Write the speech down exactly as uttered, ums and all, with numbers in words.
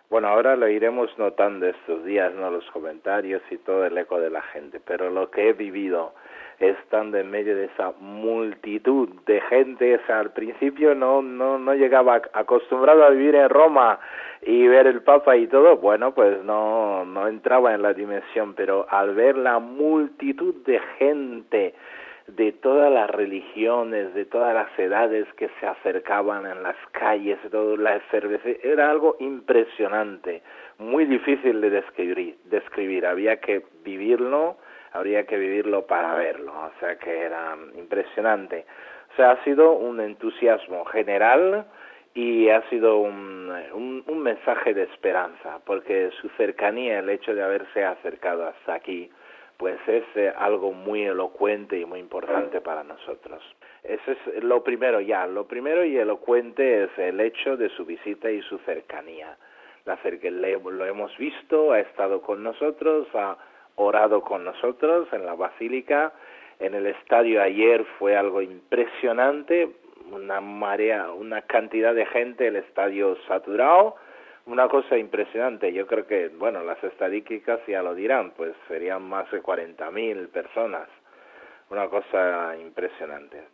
Bueno, ahora lo iremos notando estos días, ¿no? Los comentarios y todo el eco de la gente, pero lo que he vivido estando en medio de esa multitud de gente, o sea, al principio no, no, no llegaba acostumbrado a vivir en Roma y ver el Papa y todo, bueno, pues no, no entraba en la dimensión, pero al ver la multitud de gente, de todas las religiones, de todas las edades que se acercaban en las calles, todo la efervescencia, era algo impresionante, muy difícil de describir, describir, había que vivirlo, habría que vivirlo para verlo, o sea que era impresionante. O sea, ha sido un entusiasmo general y ha sido un, un, un mensaje de esperanza, porque su cercanía, el hecho de haberse acercado hasta aquí, pues es eh, algo muy elocuente y muy importante para nosotros. Eso es lo primero ya, lo primero y elocuente es el hecho de su visita y su cercanía. La cerca, le, lo hemos visto, ha estado con nosotros, ha orado con nosotros en la basílica, en el estadio ayer fue algo impresionante, una marea, una cantidad de gente, el estadio saturado, una cosa impresionante. Yo creo que, bueno, las estadísticas ya lo dirán, pues serían más de cuarenta mil personas. Una cosa impresionante.